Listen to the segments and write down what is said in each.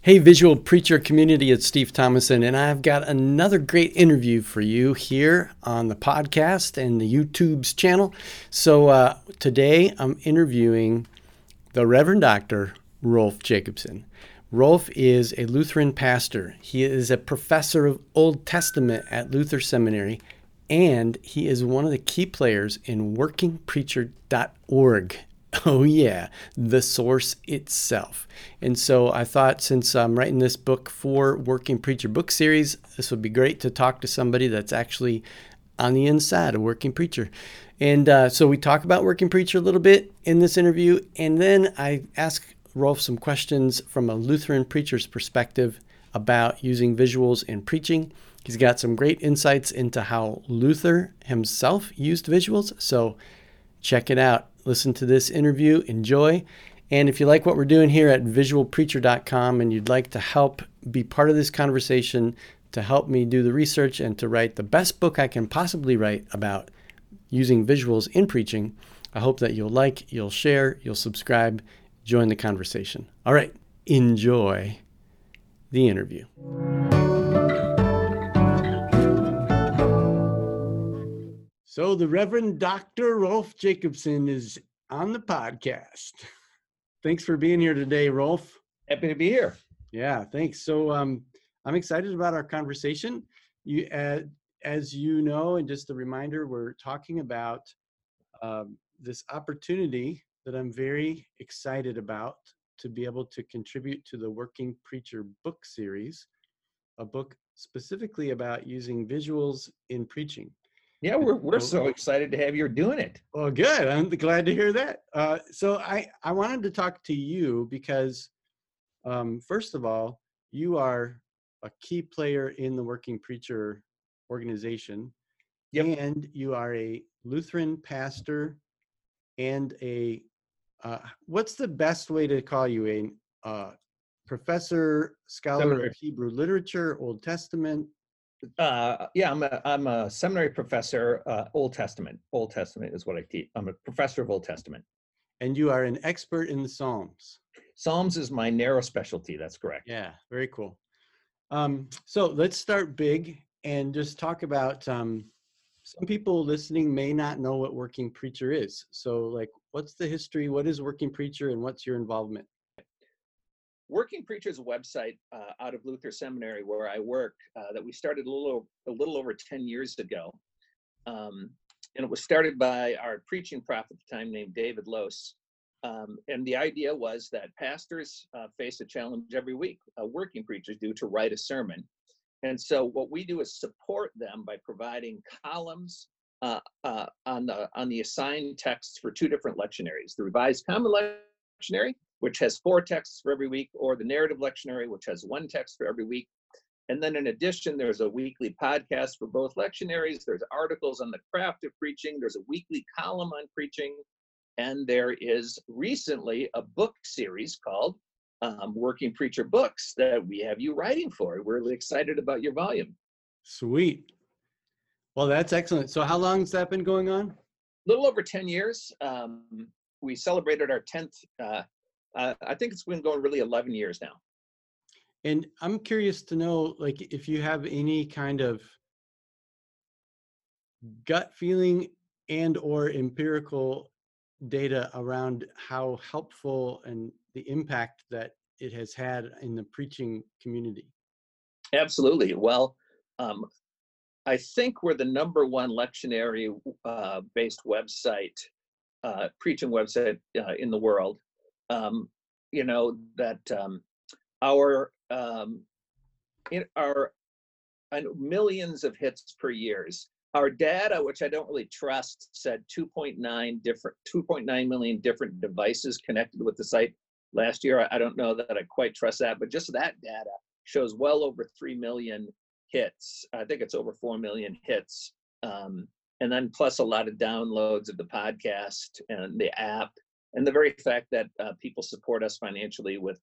Hey, visual preacher community, it's Steve Thomason, and I've got another great interview for you here on the podcast and the YouTube's channel. So today I'm interviewing the Reverend Dr. Rolf Jacobson. Rolf is a Lutheran pastor. He is a professor of Old Testament at Luther Seminary, and he is one of the key players in workingpreacher.org. Oh, yeah, the source itself. And so I thought, since I'm writing this book for Working Preacher book series, this would be great to talk to somebody that's actually on the inside of Working Preacher. And so we talk about Working Preacher a little bit in this interview, and then I ask Rolf some questions from a Lutheran preacher's perspective about using visuals in preaching. He's got some great insights into how Luther himself used visuals, so check it out. Listen to this interview, enjoy. And if you like what we're doing here at visualpreacher.com and you'd like to help be part of this conversation, to help me do the research and to write the best book I can possibly write about using visuals in preaching, I hope that you'll share, you'll subscribe, join the conversation. All right, enjoy the interview. So the Reverend Dr. Rolf Jacobson is on the podcast. Thanks for being here today, Rolf. Happy to be here. Yeah, thanks. So I'm excited about our conversation. As you know, and just a reminder, we're talking about this opportunity that I'm very excited about to be able to contribute to the Working Preacher book series, a book specifically about using visuals in preaching. Yeah, we're so excited to have you doing it. Well, good. I'm glad to hear that. So I wanted to talk to you because, first of all, you are a key player in the Working Preacher organization. Yep. And you are a Lutheran pastor and what's the best way to call you? A professor, scholar Seminary. of Hebrew literature, Old Testament? Yeah, I'm a seminary professor. Old Testament is what I teach. I'm a professor of Old Testament. And you are an expert in the Psalms. Psalms is my narrow specialty. That's correct. Yeah, very cool. So let's start big and just talk about some people listening may not know what Working Preacher is. So like, what's the history? What is Working Preacher and what's your involvement? Working Preacher is a website out of Luther Seminary where I work that we started a little over 10 years ago. And it was started by our preaching prof at the time named David Lose. And the idea was that pastors face a challenge every week, working preachers do, to write a sermon. And so what we do is support them by providing columns on the assigned texts for two different lectionaries: the Revised Common Lectionary, which has 4 texts for every week, or the Narrative Lectionary, which has 1 text for every week. And then in addition, there's a weekly podcast for both lectionaries. There's articles on the craft of preaching. There's a weekly column on preaching. And there is recently a book series called Working Preacher Books that we have you writing for. We're really excited about your volume. Sweet. Well, that's excellent. So how long has that been going on? A little over 10 years. We celebrated our 10th. I think it's been going really 11 years now. And I'm curious to know, like, if you have any kind of gut feeling and or empirical data around how helpful and the impact that it has had in the preaching community. Absolutely. Well, I think we're the #1 lectionary based website, preaching website in the world. You know that our millions of hits per year. Our data, which I don't really trust, said 2.9 million different devices connected with the site last year. I don't know that I quite trust that, but just that data shows well over 3 million hits. I think it's over 4 million hits. And then plus a lot of downloads of the podcast and the app, and the very fact that people support us financially with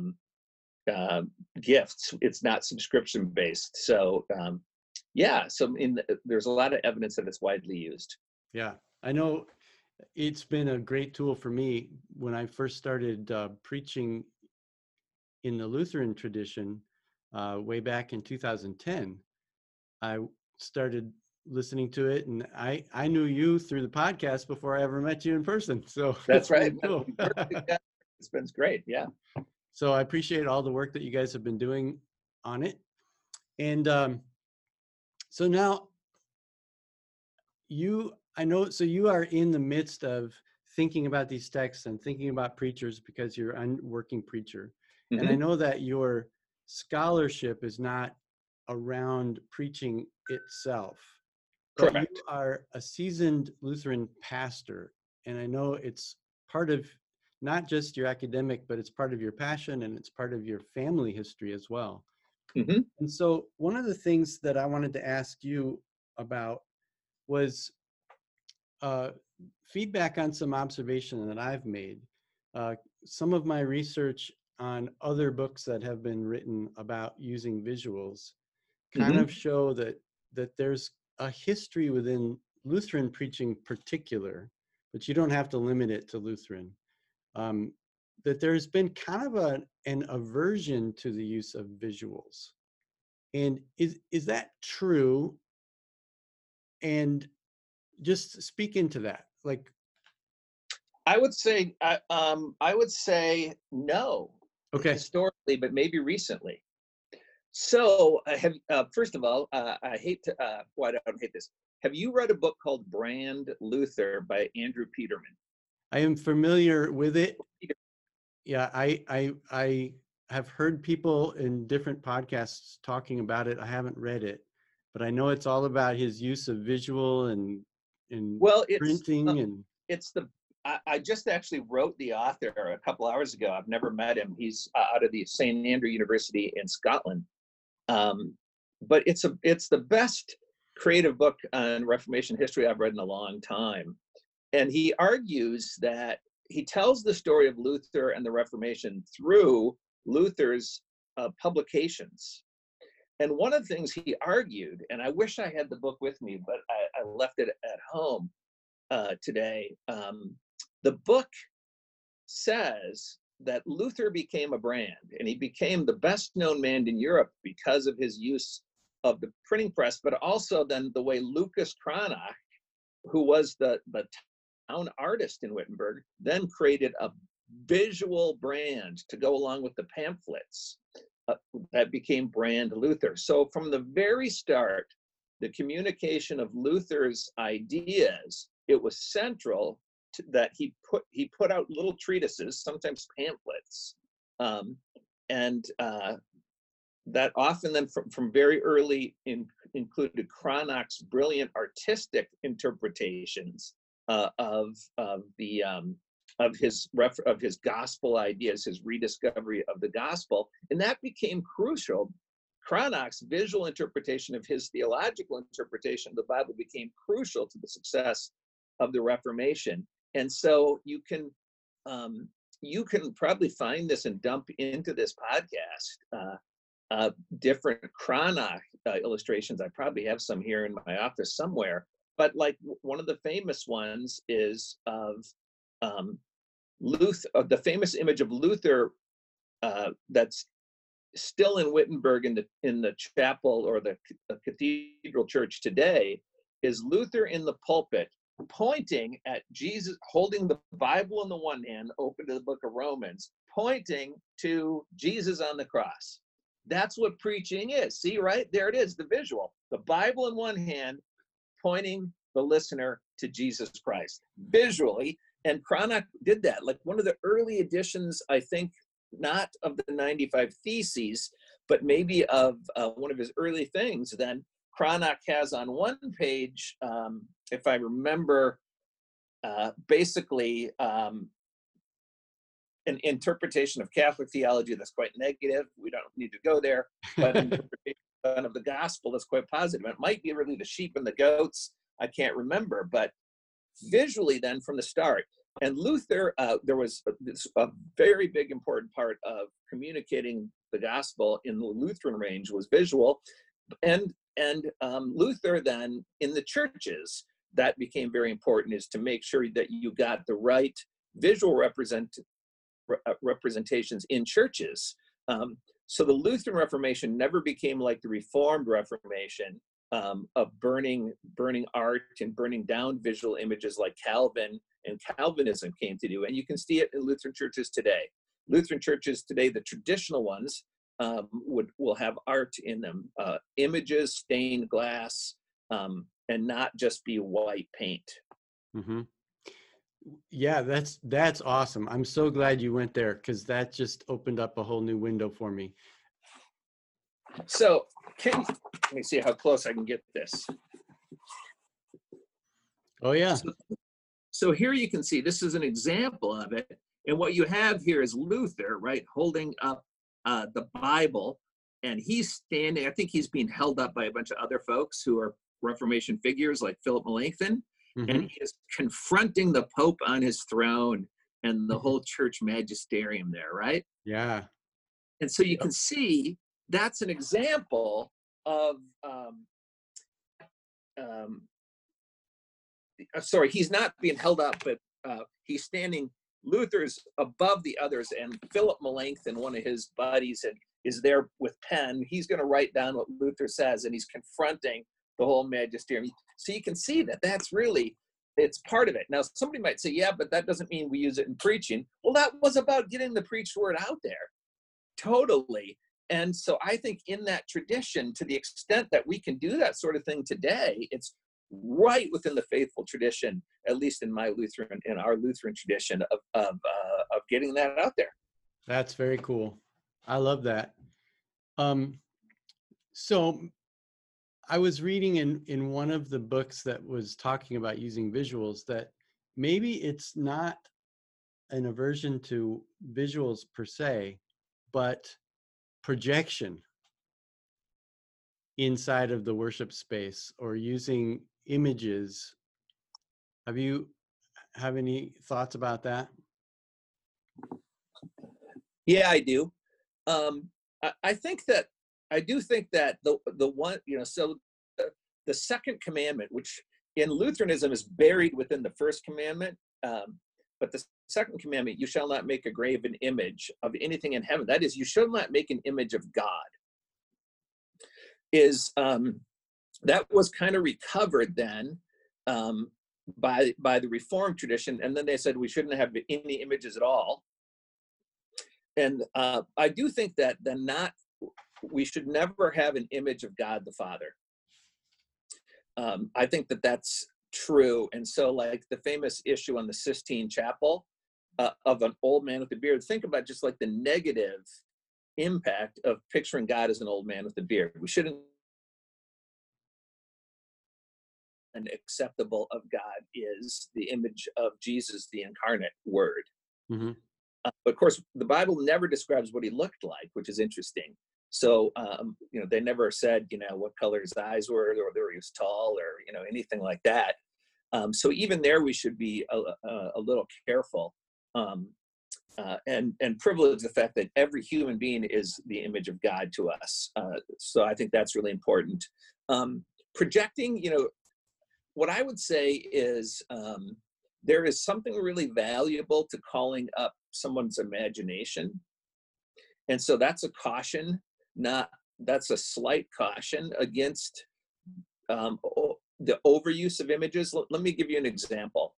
gifts. It's not subscription based. So there's a lot of evidence that it's widely used. Yeah, I know it's been a great tool for me when I first started preaching in the Lutheran tradition way back in 2010. I started listening to it, and I knew you through the podcast before I ever met you in person. So That's it's right. really cool. It's been great. Yeah. So I appreciate all the work that you guys have been doing on it. And so now I know, so you are in the midst of thinking about these texts and thinking about preachers because you're a working preacher. And I Mm-hmm. know that your scholarship is not around preaching itself, but you Correct. are a seasoned Lutheran pastor. And I know it's part of not just your academic, but it's part of your passion and it's part of your family history as well. Mm-hmm. And so one of the things that I wanted to ask you about was feedback on some observation that I've made. Some of my research on other books that have been written about using visuals kind Mm-hmm. of show that there's a history within Lutheran preaching particular, but you don't have to limit it to Lutheran, that there's been kind of an aversion to the use of visuals. And is that true? And just speak into that. Like, I would say no, okay, historically, but maybe recently. So I have first of all, I hate to well, I don't hate this. Have you read a book called Brand Luther by Andrew Peterman? I am familiar with it. Yeah, I have heard people in different podcasts talking about it. I haven't read it, but I know it's all about his use of visual and Well, printing and it's the I just actually wrote the author a couple hours ago. I've never met him. He's out of the St. Andrew University in Scotland. But it's the best creative book on Reformation history I've read in a long time. And he argues that he tells the story of Luther and the Reformation through Luther's publications. And one of the things he argued, and I wish I had the book with me, but I left it at home today. The book says that Luther became a brand, and he became the best known man in Europe because of his use of the printing press, but also then the way Lucas Cranach, who was the town artist in Wittenberg, then created a visual brand to go along with the pamphlets that became Brand Luther. So from the very start, the communication of Luther's ideas, it was central to, that he put out little treatises, sometimes pamphlets, and that often then from very early included Cranach's brilliant artistic interpretations of his gospel ideas, his rediscovery of the gospel, and that became crucial. Cranach's visual interpretation of his theological interpretation of the Bible became crucial to the success of the Reformation. And so you can probably find this and dump into this podcast different Cranach illustrations. I probably have some here in my office somewhere. But like one of the famous ones is of Luther, the famous image of Luther that's still in Wittenberg in the chapel or the cathedral church today, is Luther in the pulpit pointing at Jesus, holding the Bible in the one hand, open to the book of Romans, pointing to Jesus on the cross. That's what preaching is. See, right? There it is, the visual. The Bible in one hand, pointing the listener to Jesus Christ visually. And Cranach did that. Like one of the early editions, I think, not of the 95 Theses, but maybe of one of his early things, then Cranach has on one page, if I remember, basically an interpretation of Catholic theology that's quite negative. We don't need to go there, but an interpretation of the gospel that's quite positive. It might be really the sheep and the goats. I can't remember, but visually then from the start. And Luther, there was a very big important part of communicating the gospel in the Lutheran range was visual. And Luther then in the churches, that became very important, is to make sure that you got the right visual representations in churches. So the Lutheran Reformation never became like the Reformed Reformation, of burning art and burning down visual images like Calvin and Calvinism came to do. And you can see it in Lutheran churches today. Lutheran churches today, the traditional ones, will have art in them, images, stained glass, and not just be white paint. Mm-hmm. Yeah, that's awesome. I'm so glad you went there, because that just opened up a whole new window for me. So let me see how close I can get this. Oh yeah. So here you can see, this is an example of it. And what you have here is Luther, right, holding up the Bible, and he's standing, I think he's being held up by a bunch of other folks who are Reformation figures like Philip Melanchthon, Mm-hmm. and he is confronting the Pope on his throne and the whole church magisterium there, right? Yeah. And so you can see that's an example of, sorry, he's not being held up, but he's standing, Luther's above the others, and Philip Melanchthon, one of his buddies, and is there with pen. He's going to write down what Luther says, and he's confronting the whole magisterium. So you can see that that's really, it's part of it. Now, somebody might say, yeah, but that doesn't mean we use it in preaching. Well, that was about getting the preached word out there. Totally. And so I think in that tradition, to the extent that we can do that sort of thing today, it's right within the faithful tradition, at least in our Lutheran tradition of getting that out there. That's very cool. I love that. So I was reading in one of the books that was talking about using visuals that maybe it's not an aversion to visuals per se, but projection inside of the worship space, or using images. Have any thoughts about that? Yeah, I do. I do think that the one, so the second commandment, which in Lutheranism is buried within the first commandment, but the second commandment, you shall not make a graven image of anything in heaven. That is, you shall not make an image of God. That was kind of recovered then by the Reformed tradition, and then they said we shouldn't have any images at all. And I do think that we should never have an image of God the Father. I think that that's true. And so, like the famous issue on the Sistine Chapel of an old man with a beard, think about just like the negative impact of picturing God as an old man with a beard. We shouldn't. And acceptable of God is the image of Jesus, the incarnate Word. Mm-hmm. But of course, the Bible never describes what he looked like, which is interesting. So, they never said, what color his eyes were, or whether he was tall, or, anything like that. So even there, we should be a little careful and privilege the fact that every human being is the image of God to us. So I think that's really important. Projecting, what I would say is there is something really valuable to calling up someone's imagination. And so that's a caution, that's a slight caution against the overuse of images. Let me give you an example.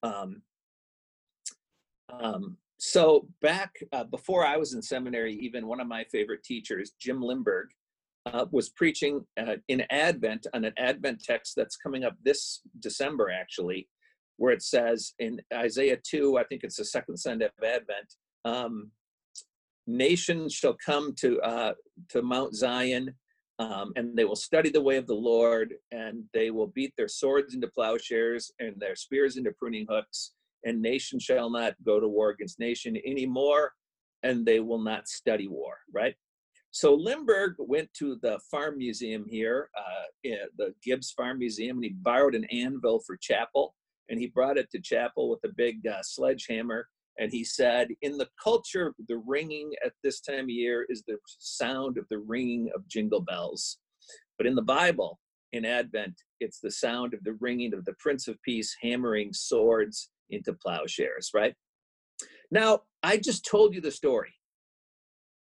So back before I was in seminary, even one of my favorite teachers, Jim Limburg, was preaching in Advent on an Advent text that's coming up this December, actually, where it says in Isaiah 2, I think it's the second Sunday of Advent, nations shall come to Mount Zion, and they will study the way of the Lord, and they will beat their swords into plowshares and their spears into pruning hooks, and nation shall not go to war against nation anymore, and they will not study war, right? So Limburg went to the farm museum here, the Gibbs Farm Museum, and he borrowed an anvil for chapel, and he brought it to chapel with a big sledgehammer, and he said, in the culture, the ringing at this time of year is the sound of the ringing of jingle bells. But in the Bible, in Advent, it's the sound of the ringing of the Prince of Peace hammering swords into plowshares, right? Now, I just told you the story.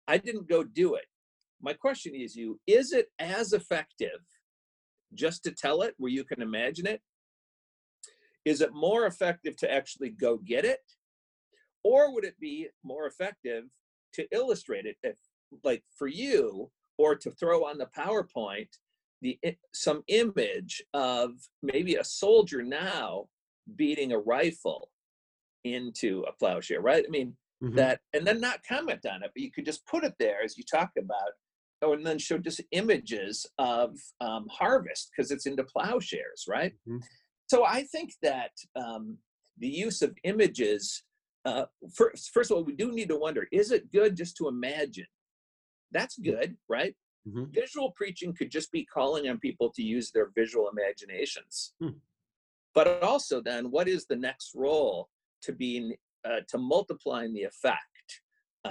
I didn't go do it. My question is it as effective just to tell it where you can imagine it? Is it more effective to actually go get it? Or would it be more effective to illustrate it, if, like for you, or to throw on the PowerPoint some image of maybe a soldier now beating a rifle into a plowshare, right? I mean, that, and then not comment on it, but you could just put it there as you talk about, and then show just images of harvest because it's into plowshares, right? So I think that the use of images, first of all, we do need to wonder, is it good just to imagine? That's good, right? Visual preaching could just be calling on people to use their visual imaginations. But also then, what is the next role to being, to multiplying the effect,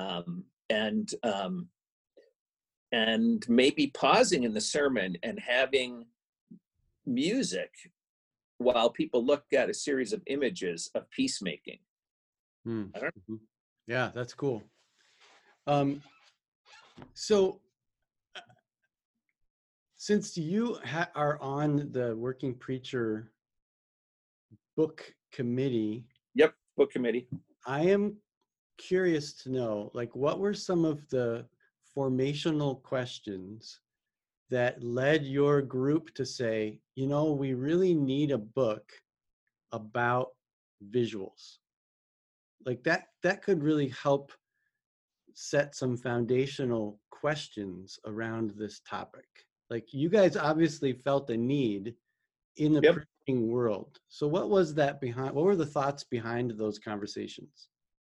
and maybe pausing in the sermon and having music while people look at a series of images of peacemaking. Yeah, that's cool. So since you are on the Working Preacher book committee. Yep, book committee. I am curious to know, like, what were some of the formational questions that led your group to say, you know, we really need a book about visuals? Like that could really help set some foundational questions around this topic. Like, you guys obviously felt a need in the preaching world. So what was that behind? What were the thoughts behind those conversations?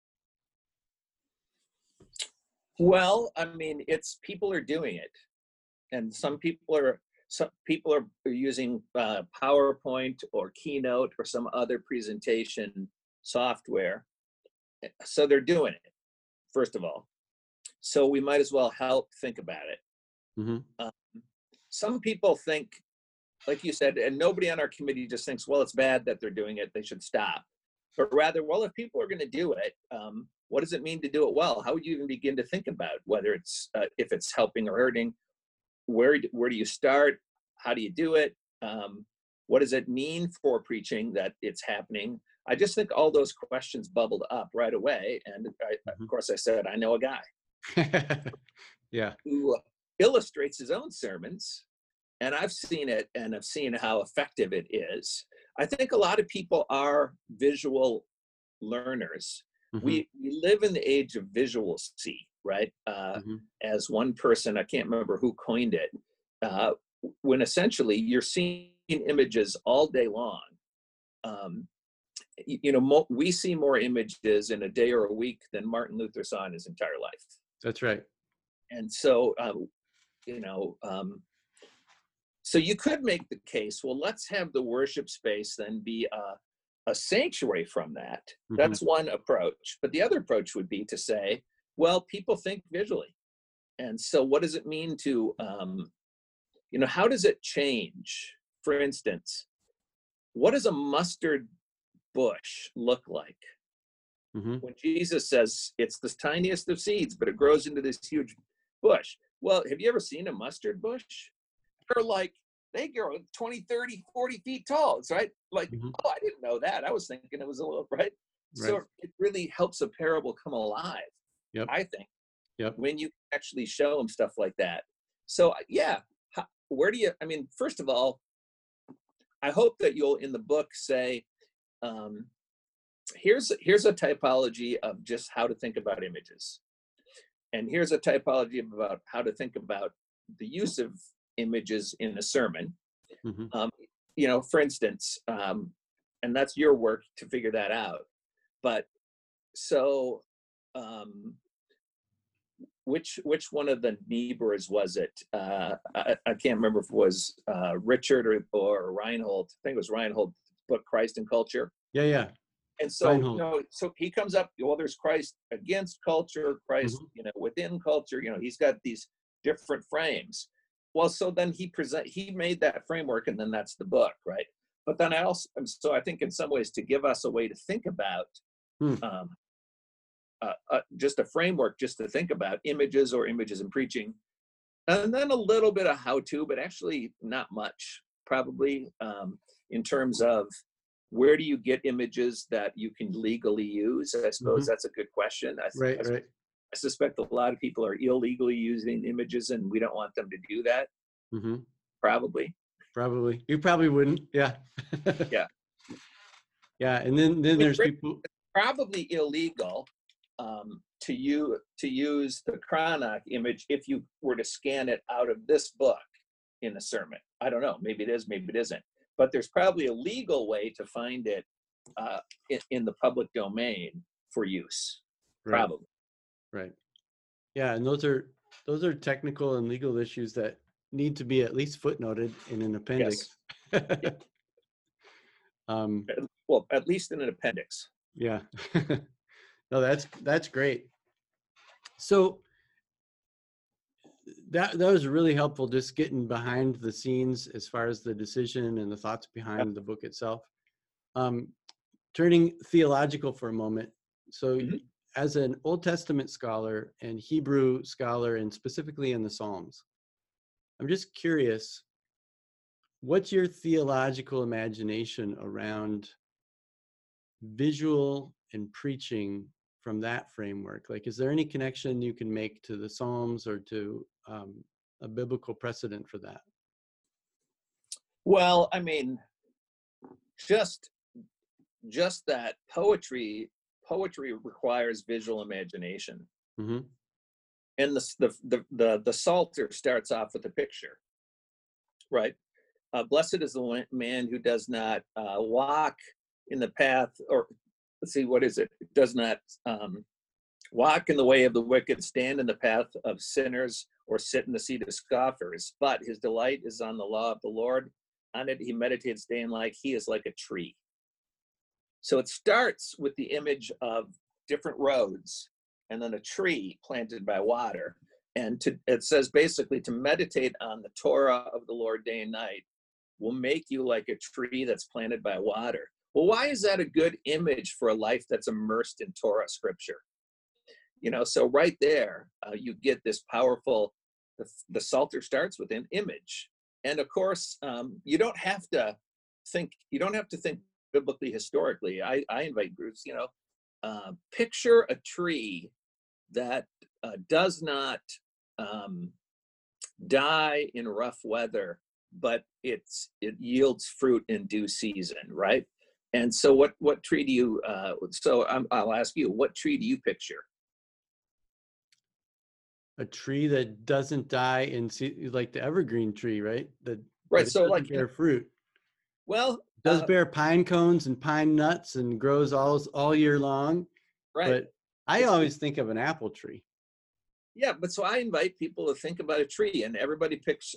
Well, I mean, it's people are doing it, and some people are using PowerPoint or Keynote or some other presentation software. So they're doing it, first of all. So we might as well help think about it. Some people think, like you said, and nobody on our committee just thinks, well, it's bad that they're doing it, they should stop. But rather, well, if people are going to do it, what does it mean to do it well? How would you even begin to think about whether it's, if it's helping or hurting? Where do you start? How do you do it? What does it mean for preaching that it's happening? I just think all those questions bubbled up right away. And of course, I said, I know a guy who illustrates his own sermons. And I've seen it, and I've seen how effective it is. I think a lot of people are visual learners. We live in the age of visualcy, right? As one person, I can't remember who coined it, when essentially you're seeing images all day long. We see more images in a day or a week than Martin Luther saw in his entire life. That's right. And so, so you could make the case, well, let's have the worship space then be a sanctuary from that. That's one approach. But the other approach would be to say, well, people think visually. And so what does it mean to, how does it change? For instance, what does a mustard bush look like? When Jesus says it's the tiniest of seeds, but it grows into this huge bush. Well, have you ever seen a mustard bush? They grow 20, 30, 40 feet tall. It's right. Like, oh, I didn't know that. I was thinking it was a little, right? So it really helps a parable come alive, I think, when you actually show them stuff like that. So where do you, first of all, I hope that you'll in the book say, here's a typology of just how to think about images. And here's a typology about how to think about the use of images in a sermon. For instance, and that's your work to figure that out. But so which one of the Niebuhrs was it? I can't remember if it was Richard or Reinhold. I think it was Reinhold's book, Christ and Culture. And so, so he comes up, well, there's Christ against culture, Christ, within culture, he's got these different frames. Well, so then he made that framework, and then that's the book, right? But then I think in some ways to give us a way to think about just a framework just to think about images or images in preaching, and then a little bit of how-to, but actually not much, probably, in terms of where do you get images that you can legally use? I suppose that's a good question. Right, right. I suspect a lot of people are illegally using images, and we don't want them to do that. Mm-hmm. Probably. Probably. You probably wouldn't. Yeah. Yeah. Yeah. And then there's people. Probably illegal to use the Cranach image if you were to scan it out of this book in a sermon. I don't know. Maybe it is, maybe it isn't. But there's probably a legal way to find it in the public domain for use. Right. Probably. Right. Yeah, and those are technical and legal issues that need to be at least footnoted in an appendix. Yes. Well, at least in an appendix. Yeah. No, that's great. So that was really helpful, just getting behind the scenes as far as the decision and the thoughts behind the book itself. Turning theological for a moment. So as an Old Testament scholar and Hebrew scholar, and specifically in the Psalms, I'm just curious, what's your theological imagination around visual and preaching from that framework? Like, is there any connection you can make to the Psalms or to a biblical precedent for that? Well, I mean, just that poetry requires visual imagination. Mm-hmm. And the Psalter starts off with a picture, right? Blessed is the man who does not walk in the path, or let's see, what is it? It does not walk in the way of the wicked, stand in the path of sinners, or sit in the seat of scoffers. But his delight is on the law of the Lord. On it he meditates day and night. He is like a tree. So it starts with the image of different roads and then a tree planted by water. And it says basically to meditate on the Torah of the Lord day and night will make you like a tree that's planted by water. Well, why is that a good image for a life that's immersed in Torah scripture? So right there, you get this powerful, the Psalter starts with an image. And of course, you don't have to think biblically, historically. I invite groups, picture a tree that does not die in rough weather, but it yields fruit in due season, right? And so what tree do you, I'll ask you, what tree do you picture? A tree that doesn't die like the evergreen tree, right? Right. So like bear fruit. Well, it does bear pine cones and pine nuts and grows all year long. Right. But I always think of an apple tree. Yeah, but so I invite people to think about a tree, and everybody picks.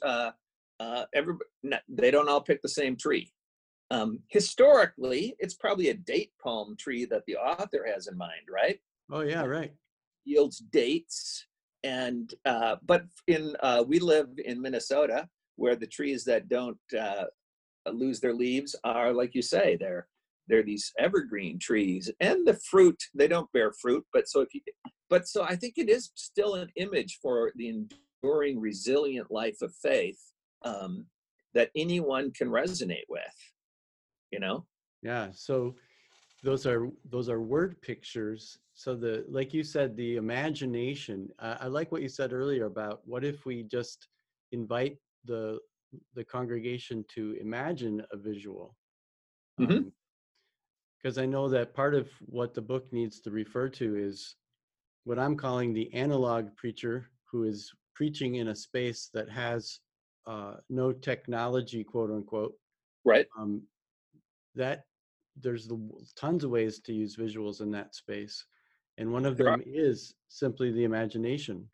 They don't all pick the same tree. Historically, it's probably a date palm tree that the author has in mind, right? Oh yeah, right. Yields dates, and but we live in Minnesota, where the trees that don't lose their leaves are, like you say, they're these evergreen trees, and the fruit, they don't bear fruit, but so I think it is still an image for the enduring, resilient life of faith that anyone can resonate with, Yeah. So those are word pictures. So like you said, the imagination. I like what you said earlier about what if we just invite the congregation to imagine a visual. Because I know that part of what the book needs to refer to is what I'm calling the analog preacher, who is preaching in a space that has no technology, quote unquote. Right. That there's tons of ways to use visuals in that space. And one of them is simply the imagination.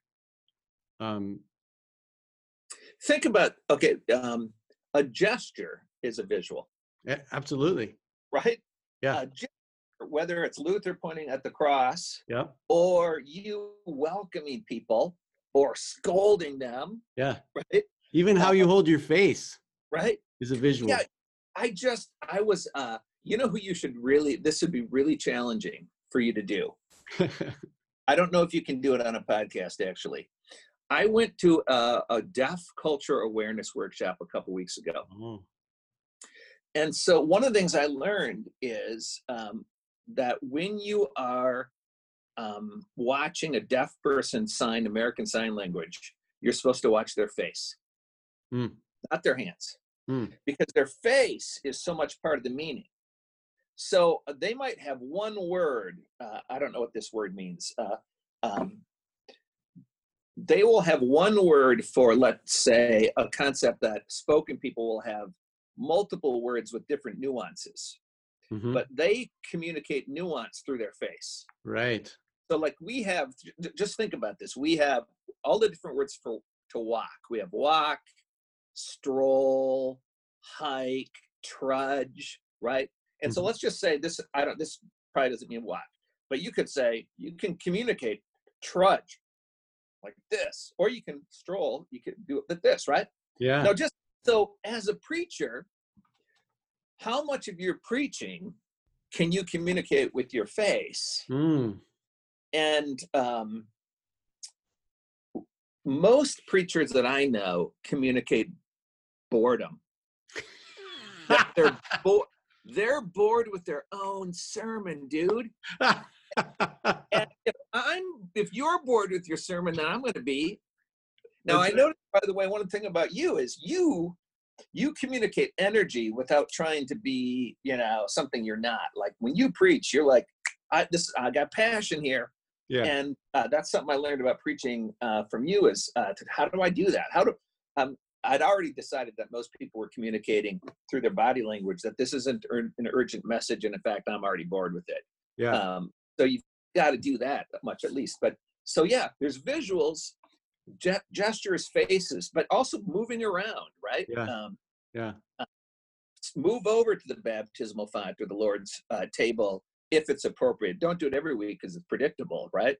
Think about, a gesture is a visual. Yeah, absolutely. Right? Yeah. Whether it's Luther pointing at the cross, or you welcoming people or scolding them. Yeah. Right? Even how you hold your face. Right? Is a visual. Yeah. I was, who you should really, this would be really challenging for you to do. I don't know if you can do it on a podcast, actually. I went to a deaf culture awareness workshop a couple weeks ago. Oh. And so one of the things I learned is that when you are watching a deaf person sign American Sign Language, you're supposed to watch their face, not their hands, because their face is so much part of the meaning. So they might have one word. I don't know what this word means. They will have one word for, let's say, a concept that spoken people will have multiple words with different nuances, but they communicate nuance through their face. Right. So like we have, just think about this. We have all the different words to walk. We have walk, stroll, hike, trudge, right? And so let's just say this, this probably doesn't mean walk, but you could say, you can communicate trudge like this, or you can stroll, you can do it like this, right? Yeah. Now, just so as a preacher, how much of your preaching can you communicate with your face? And most preachers that I know communicate boredom. They're bored with their own sermon, dude. And if you're bored with your sermon, then I'm going to be. Now, I noticed, by the way, one thing about you is you communicate energy without trying to be, something you're not. Like when you preach, you're like, I got passion here. Yeah. And that's something I learned about preaching from you is how do I do that? I'd already decided that most people were communicating through their body language, that this isn't an urgent message. And in fact, I'm already bored with it. Yeah. So you've got to do that much at least. But so, yeah, there's visuals, gestures, faces, but also moving around, right? Yeah. Move over to the baptismal font or the Lord's table if it's appropriate. Don't do it every week because it's predictable, right?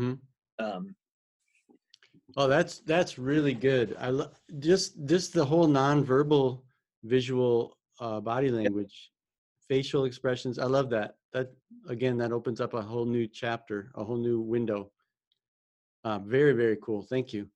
Oh, that's really good. I love just the whole nonverbal visual body language, facial expressions. I love that. That again, that opens up a whole new chapter, a whole new window. Very, very cool. Thank you.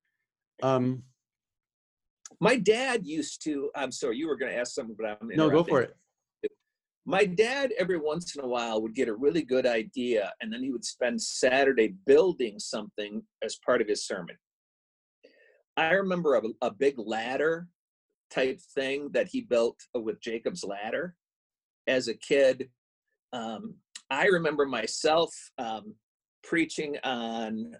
My dad used to. I'm sorry, you were going to ask something, but I'm no, go for it. My dad, every once in a while, would get a really good idea, and then he would spend Saturday building something as part of his sermon. I remember a big ladder type thing that he built with Jacob's ladder as a kid. I remember myself preaching on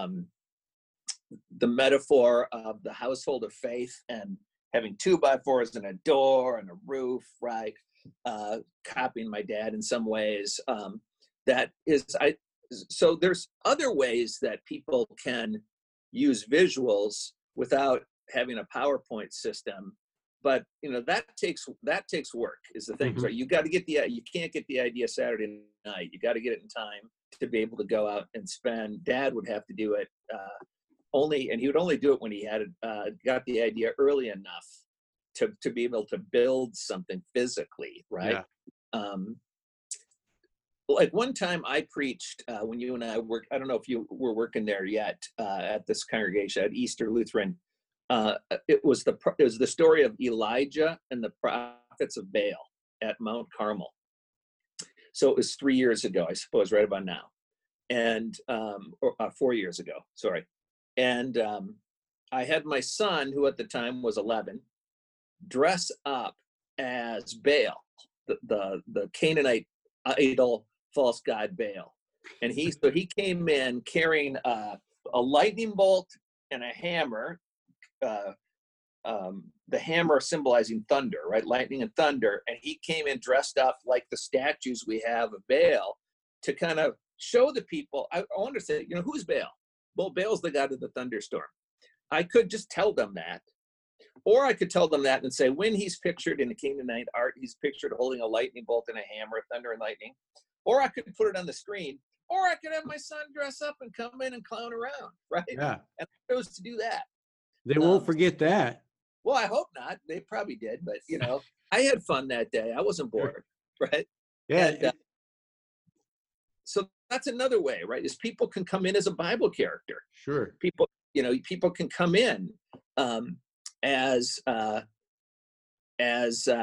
the metaphor of the household of faith and having 2x4s and a door and a roof, right? Copying my dad in some ways. So there's other ways that people can use visuals without having a PowerPoint system, but that takes work is the thing. Right? You got to you can't get the idea Saturday night. You got to get it in time to be able to go out and spend. Dad would have to do it and he would only do it when he had got the idea early enough to be able to build something physically, right? Yeah. Like one time I preached when you and I worked, I don't know if you were working there yet at this congregation at Easter Lutheran. It was the story of Elijah and the prophets of Baal at Mount Carmel. So it was 3 years ago, I suppose, right about now, and 4 years ago. Sorry, and I had my son, who at the time was 11, dress up as Baal, the Canaanite idol false god Baal, and he came in carrying a lightning bolt and a hammer, the hammer symbolizing thunder, right? Lightning and thunder, and he came in dressed up like the statues we have of Baal to kind of show the people. I want to say, who's Baal? Well, Baal's the god of the thunderstorm. I could just tell them that. Or I could tell them that and say, when he's pictured in the Canaanite art, he's pictured holding a lightning bolt and a hammer, thunder and lightning. Or I could put it on the screen. Or I could have my son dress up and come in and clown around, right? Yeah. And I chose to do that. They won't forget that. Well, I hope not. They probably did. But, I had fun that day. I wasn't bored, right? Yeah. And, so that's another way, right? Is people can come in as a Bible character. Sure. People can come in um, as as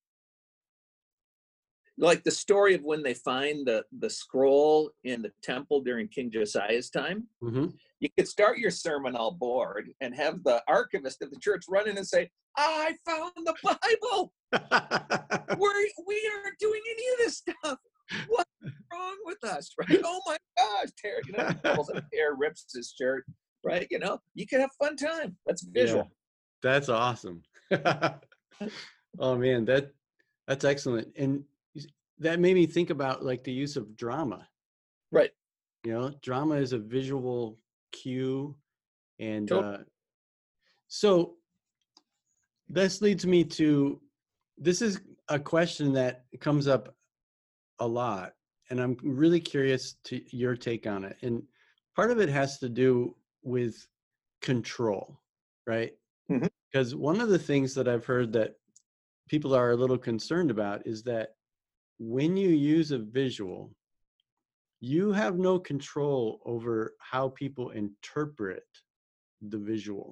like the story of when they find the scroll in the temple during King Josiah's time. Mm-hmm. You could start your sermon all bored and have the archivist of the church run in and say, "I found the Bible. We aren't doing any of this stuff. What's wrong with us?" Right? Oh my gosh, Terry, pulls up hair, rips his shirt. Right? You can have fun time. That's visual. Yeah, that's awesome. Oh man, that's excellent. And that made me think about like the use of drama. Right. Drama is a visual cue. And Totally. so this leads me to, this is a question that comes up a lot, and I'm really curious to your take on it. And part of it has to do with control, right? Mm-hmm. Because one of the things that I've heard that people are a little concerned about is that when you use a visual, you have no control over how people interpret the visual.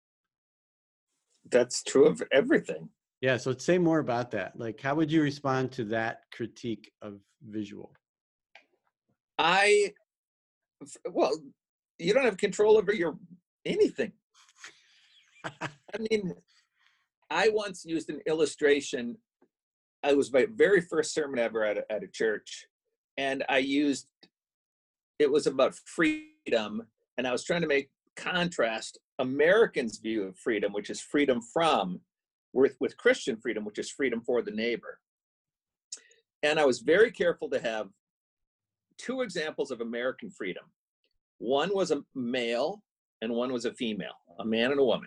That's true of everything. Yeah, so say more about that. Like, how would you respond to that critique of visual? Well, you don't have control over anything. I mean, I once used an illustration. It was my very first sermon ever at a church, and it was about freedom, and I was trying to make contrast Americans' view of freedom, which is freedom from, with Christian freedom, which is freedom for the neighbor. And I was very careful to have two examples of American freedom. One was a male and one was a female, a man and a woman.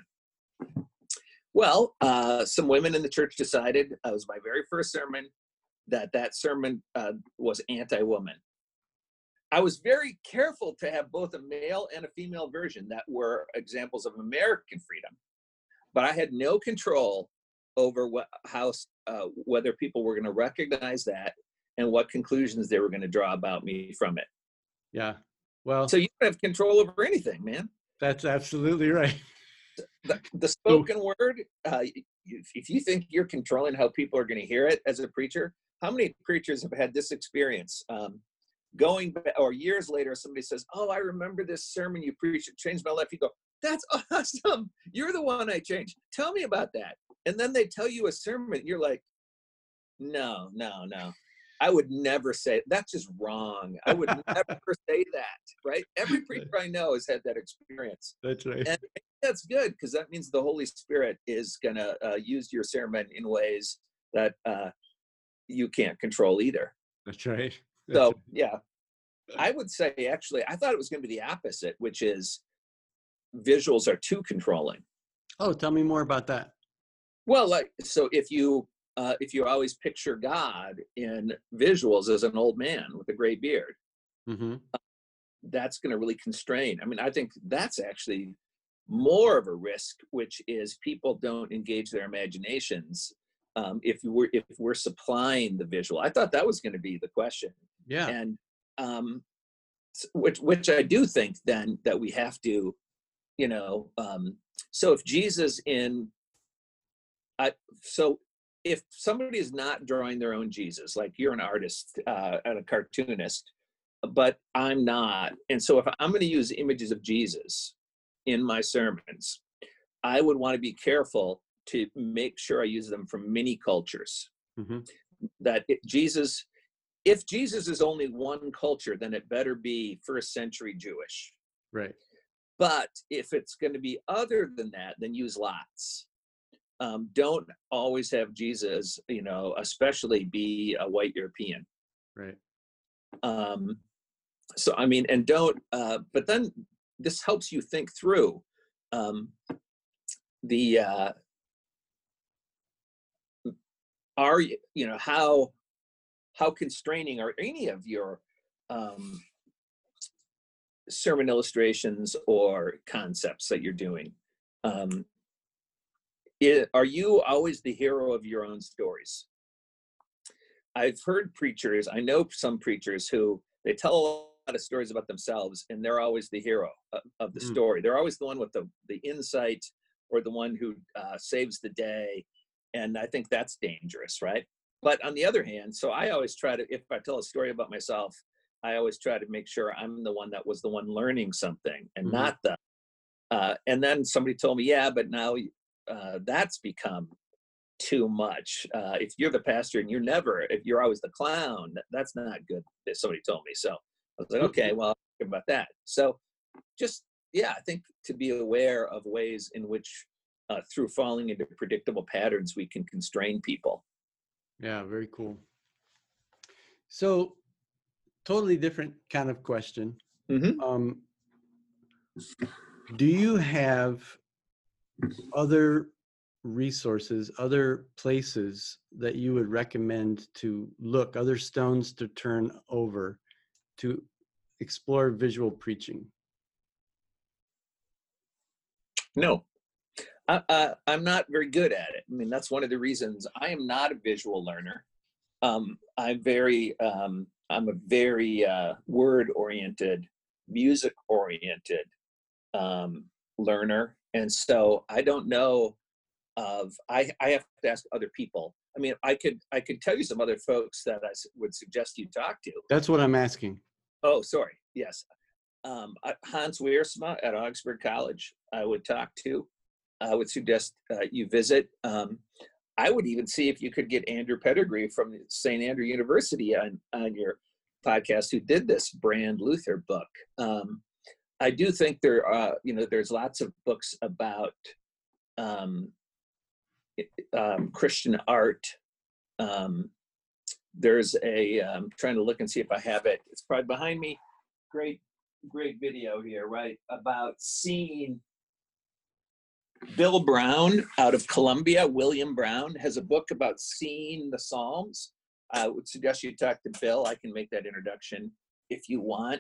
Well, some women in the church decided, it was my very first sermon, that sermon was anti-woman. I was very careful to have both a male and a female version that were examples of American freedom, but I had no control over whether people were going to recognize that and what conclusions they were going to draw about me from it. Yeah. Well, so you don't have control over anything, man. That's absolutely right. The spoken word, if you think you're controlling how people are going to hear it as a preacher, how many preachers have had this experience? Going back, or years later, somebody says, "Oh, I remember this sermon you preached. It changed my life." You go, "That's awesome. You're the one I changed. Tell me about that." And then they tell you a sermon. You're like, no. I would never say, that's just wrong. I would never say that, right? Every preacher I know has had that experience. That's right. And that's good, because that means the Holy Spirit is going to use your sermon in ways that you can't control either. That's right. So, yeah, I would say, actually, I thought it was going to be the opposite, which is visuals are too controlling. Oh, tell me more about that. Well, so if you always picture God in visuals as an old man with a gray beard, mm-hmm. That's going to really constrain. I mean, I think that's actually more of a risk, which is people don't engage their imaginations if we're supplying the visual. I thought that was going to be the question. Yeah. And which I do think then that we have to, so if Jesus so if somebody is not drawing their own Jesus, like you're an artist and a cartoonist, but I'm not, and so if I'm going to use images of Jesus in my sermons, I would want to be careful to make sure I use them from many cultures. Mm-hmm. If Jesus is only one culture, then it better be first century Jewish. Right. But if it's going to be other than that, then use lots. Don't always have Jesus, especially be a white European. Right. So, I mean, and don't, but then this helps you think through how constraining are any of your sermon illustrations or concepts that you're doing. Are you always the hero of your own stories? I've heard preachers, I know some preachers who they tell of stories about themselves, and they're always the hero of the story. They're always the one with the insight, or the one who saves the day. And I think that's dangerous, right? But on the other hand, so I always try to, if I tell a story about myself, I always try to make sure I'm the one that was the one learning something, and not the, and then somebody told me, yeah, but now that's become too much. If you're the pastor and if you're always the clown, that's not good. Somebody told me. So I was like, okay, well, I'll think about that. So just, yeah, I think to be aware of ways in which through falling into predictable patterns, we can constrain people. Yeah, very cool. So totally different kind of question. Do you have other resources, other places that you would recommend to look, other stones to turn over to explore visual preaching? No, I'm not very good at it. I mean, that's one of the reasons I am not a visual learner. I'm a very word-oriented, music-oriented learner. And so I don't know I have to ask other people. I mean, I could tell you some other folks that I would suggest you talk to. That's what I'm asking. Oh, sorry. Yes. Hans Wiersma at Augsburg College, I would talk to. I would suggest you visit. I would even see if you could get Andrew Pettigrew from St. Andrew University on your podcast, who did this Brand Luther book. I do think there's lots of books about Christian art. There's I'm trying to look and see if I have it. It's probably behind me. Great video here, right? About seeing Bill Brown out of Columbia. William Brown has a book about seeing the Psalms. I would suggest you talk to Bill. I can make that introduction if you want.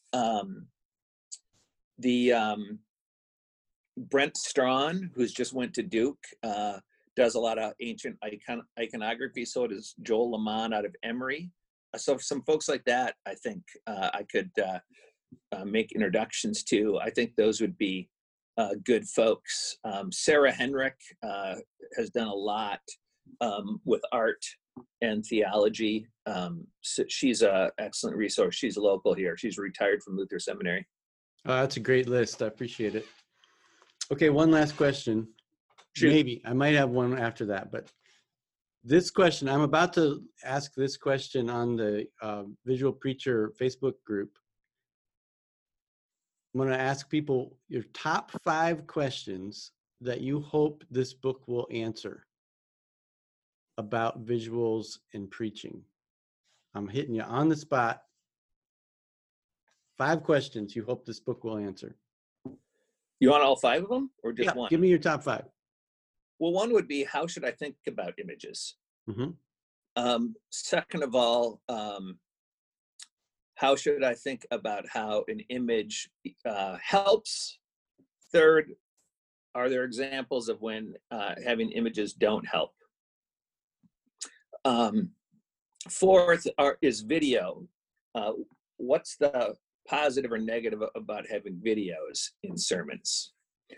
Brent Strawn, who's just went to Duke, does a lot of ancient iconography. So does Joel Lamont out of Emory. So some folks like that, I think I could make introductions to. I think those would be good folks. Sarah Henrik has done a lot with art and theology. So she's an excellent resource. She's local here. She's retired from Luther Seminary. That's a great list. I appreciate it. Okay, one last question. Shoot. Maybe I might have one after that, but this question, I'm about to ask this question on the Visual Preacher Facebook group. I'm going to ask people your top 5 questions that you hope this book will answer about visuals and preaching. I'm hitting you on the spot. 5 questions you hope this book will answer. You want all 5 of them, or just one? Give me your top 5. Well, one would be, how should I think about images? Second of all, how should I think about how an image helps? Third, are there examples of when having images don't help? Fourth is video. What's the positive or negative about having videos in sermons?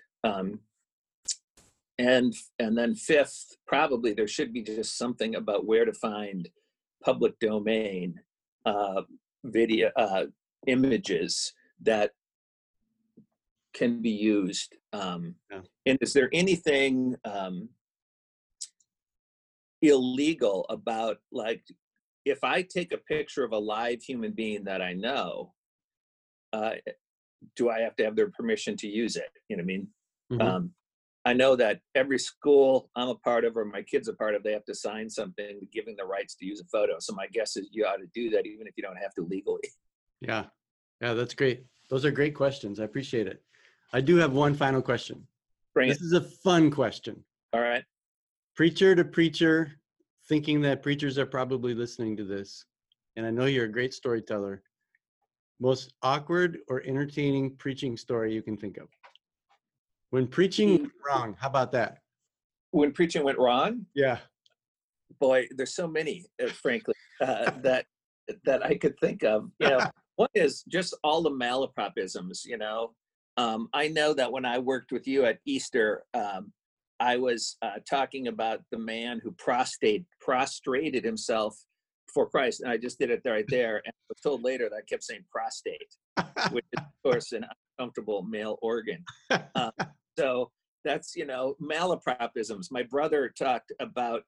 And then fifth, probably there should be just something about where to find public domain video images that can be used. And is there anything illegal about, like, if I take a picture of a live human being that I know, do I have to have their permission to use it? You know what I mean? I know that every school I'm a part of, or my kids are part of, they have to sign something giving the rights to use a photo. So my guess is you ought to do that, even if you don't have to legally. Yeah, that's great. Those are great questions. I appreciate it. I do have one final question. This is a fun question. All right. Preacher to preacher, thinking that preachers are probably listening to this, and I know you're a great storyteller. Most awkward or entertaining preaching story you can think of? When preaching went wrong, how about that? When preaching went wrong? Yeah. Boy, there's so many, frankly, that I could think of. You know, One is just all the malapropisms, you know. I know that when I worked with you at Easter, I was talking about the man who prostrated himself for Christ. And I just did it right there. And I was told later that I kept saying prostate, which is, of course, an uncomfortable male organ. So that's, you know, malapropisms. My brother talked about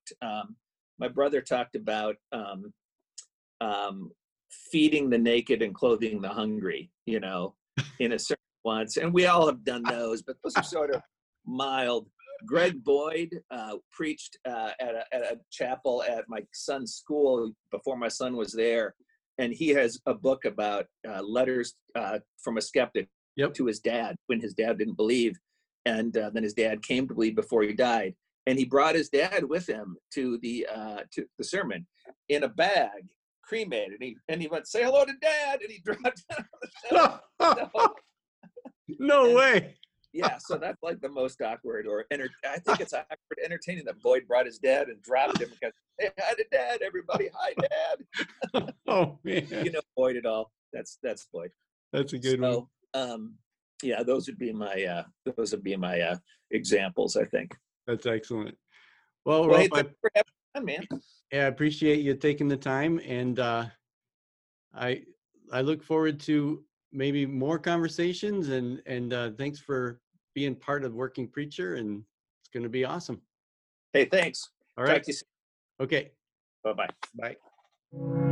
feeding the naked and clothing the hungry, you know, in a certain once. And we all have done those, but those are sort of mild. Greg Boyd preached at a chapel at my son's school before my son was there. And he has a book about letters from a skeptic to his dad when his dad didn't believe. And then his dad came to believe before he died. And he brought his dad with him to the sermon in a bag, cremated. And he went, "Say hello to Dad," and he dropped down on the shelf. No way. Yeah, so that's like the most awkward, I think it's awkward, entertaining that Boyd brought his dad and dropped him because, "Hey, hi to Dad, everybody, hi, Dad." Oh man, you know Boyd at all? That's Boyd. That's a good one. Yeah, those would be my examples, I think. That's excellent. Well, Hey, thanks for having fun, man. Yeah, I appreciate you taking the time, and I look forward to maybe more conversations, and thanks for being part of Working Preacher, and it's going to be awesome. Hey, thanks. All right. Talk to you soon. Okay. Bye-bye. Bye.